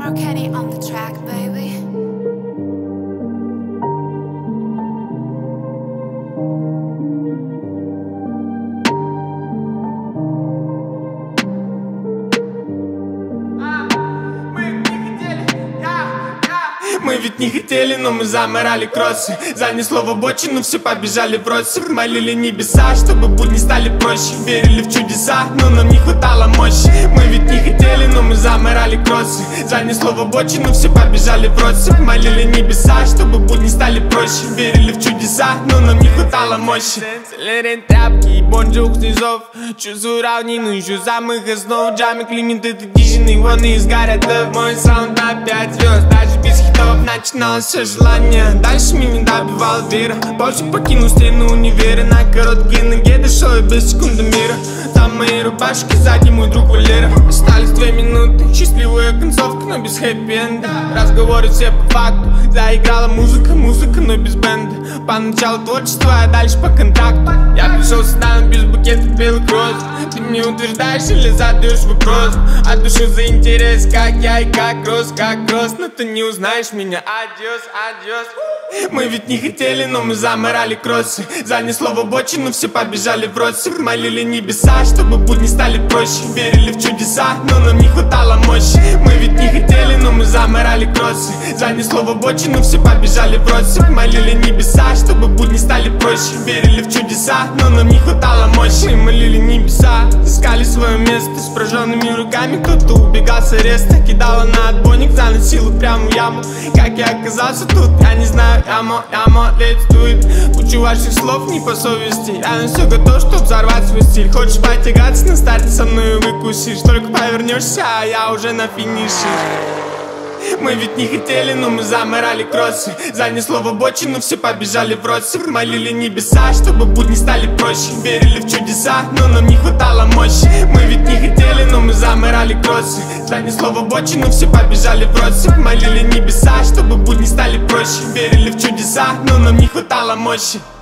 Marketti on the track, baby. Мы ведь не хотели, но мы заморали кроссы. Занесло в обочину, все побежали в россыпь. Молили небеса, чтобы будни стали проще. Верили в чудеса, но нам не хватало мощи. Мы ведь не хотели, но мы заморали кроссы. Занесло в обочину, все побежали в россыпь. Молили небеса, чтобы будни стали проще. Верили в чудеса, но нам не хватало мощи. Целерен тряпки и бонжук снизов. Чувствую равнину, ищу самых основ. Джами, Климент, это дичины, вон сгорят. Мой саунд на 5 звезд, даже без хитов. Начиналось все желание, дальше меня добивала вера. Позже покинул стену универа. На короткие ноги дошел и без секунды мира. Там мои рубашки, сзади мой друг Валера. Остались 2 минуты, счастливая концовка, но без хэппи-энда. Разговоры все по факту, заиграла музыка, но без бенда. Поначалу творчество, а дальше по контракту. Я пришел сюда, но без букета белых роз. Ты мне утверждаешь или задаешь вопрос? От души за интерес, как я и как рос. Но ты не узнаешь меня. Адьос, адьос. Мы ведь не хотели, но мы заморали кроссы. Занесло в обочину, все побежали в россыпь. Молили небеса, чтобы будни стали проще. Верили в чудеса, но нам не хватало мощи. Мы ведь не хотели, но мы заморали кроссы. Занесло в обочину, все побежали в россыпь. Молили небеса, чтобы будни стали проще. Верили в чудеса, но нам не хватало мощи. Мы молили небеса, искали свое место. С прожженными руками кто-то убегал с ареста. Кидала на отбойник, заносила прямо в яму. Как я оказался тут, я не знаю. Ямо, let's do it. Кучу ваших слов не по совести. Я на все готов, чтоб взорвать свой стиль. Хочешь потягаться на старте со мной выкусишь. Только повернешься, а я уже на финише. Мы ведь не хотели, но мы заморали кроссы. Занесло в обочину, все побежали в россыпь. Молили небеса, чтобы будни стали проще. Верили в чудеса, но нам не хватало мощи. Мы ведь не хотели, но мы заморали кроссы. Занесло в обочину, все побежали в россыпь. Молили небеса, чтобы будни стали проще. Верили в чудеса, но нам не хватало мощи.